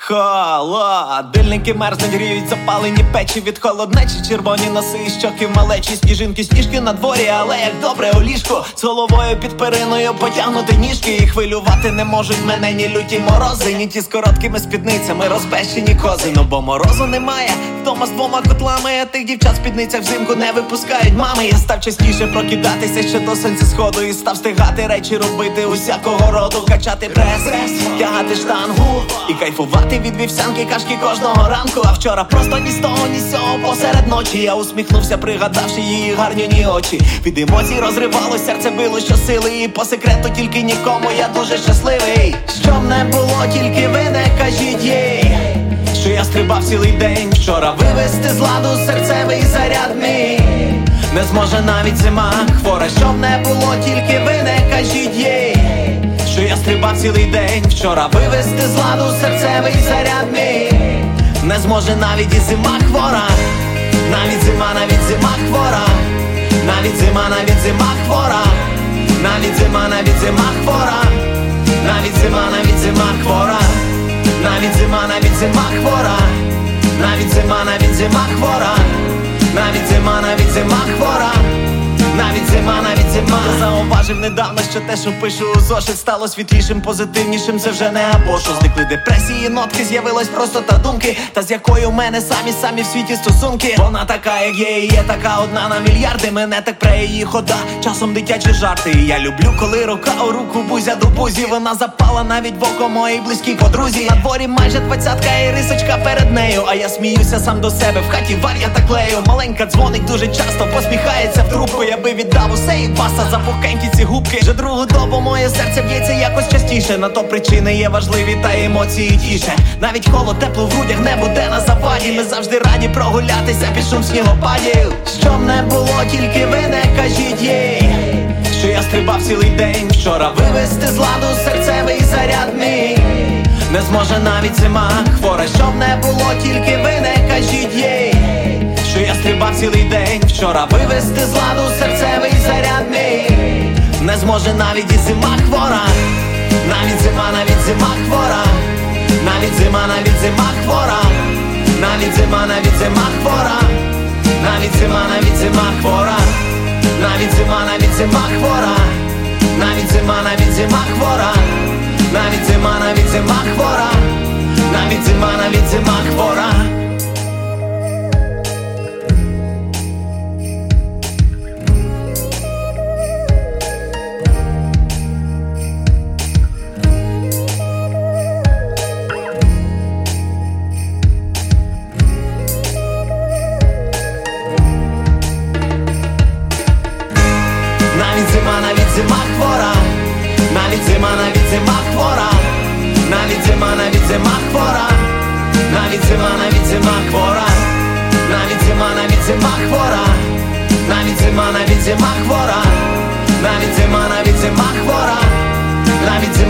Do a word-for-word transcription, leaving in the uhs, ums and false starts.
Холодильники мерзнуть, гріють запалені печі від холоднечі, червоні носи і щоки малечі, сніжинки, сніжки на дворі, але як добре у ліжко, з головою під периною потягнути ніжки. І хвилювати не можуть мене ні люті морози, ні ті з короткими спідницями розпещені кози. Ну бо морозу немає, вдома з двома котлами, а тих дівчат в спідницях взимку не випускають мами. Я став частіше прокидатися ще до сонця сходу, і став стигати речі робити усякого роду, качати прес, тягати штангу і кайфувати від вівсянки кашки кожного ранку. А вчора просто ні з того, ні з цього посеред ночі я усміхнувся, пригадавши її гарняні очі. Від емоцій розривало, серце било щосили, і по секрету тільки нікому я дуже щасливий. Щоб не було, тільки ви не кажіть їй, що я стрибав цілий день. Вчора вивести з ладу серцевий заряд мій не зможе навіть зима хвора. Щоб не було, тільки ви не кажіть їй, що я стрибав цілий день. Вчора вивести з ладу серцевий заряд мій не зможе навіть і зима хвора. Навіть зима, навіть зима хвора. Навіть зима, навіть зима хвора. Навіть зима, навіть зима хвора. Навіть зима, навіть зима хвора. Навіть зима, навіть зима хвора. Навіть зима, навіть зима хвора. Навіть зима, навіть зима хвора. Навіть зима, навіть зима. Я зауважив недавно, що те, що пишу у зошит, стало світлішим, позитивнішим, це вже не або що. Зникли депресії, нотки, з'явилась просто та думки, та з якою в мене самі-самі в світі стосунки. Вона така, як є, і є така одна на мільярди. Мене так пре її хода, часом дитячі жарти. І я люблю, коли рука у руку, бузя до бузі. Вона запала навіть в око моїй близькій подрузі. На дворі майже двадцятка і рисочка перед нею, а я сміюся сам до себе, в хаті вар'я та клею. Маленька дзвонить дуже часто, посміхається в трубку. Я би віддав усе і баста за пухенькі ці губки. Вже другу добу моє серце б'ється якось частіше. На то причини є важливі та емоції тіше. Навіть холод, тепло в грудях не буде на заваді. Ми завжди раді прогулятися під шум снігопадів. Щоб не було, тільки ви не кажіть їй, що я стрибав цілий день. Вчора вивести з ладу серцевий заряд мій не зможе навіть зима хвора. Щоб не було, тільки ви не кажіть їй, що я стрибав цілий день. Вчора вивести з ладу серцевий заряд мій не зможе навіть і зима хвора. Навіть зима, навіть зима хвора. Навіть зима, навіть зима хвора. Навіть зима, навіть зима хвора. Навіть зима, навіть зима хвора. Навіть зима, навіть зима хвора. Навіть зима, навіть зима хвора. Навіть зима, навіть зима хвора. Навіть зима, навіть зима хвора. Навіть зима, навіть зима хвора. Навіть зима, навіть зима хвора. Навіть зима, навіть зима хвора. Навіть зима, навіть зима хвора. Навіть зима, навіть зима хвора. Навіть зима, навіть зима хвора. Навіть зима, навіть зима хвора. Навіть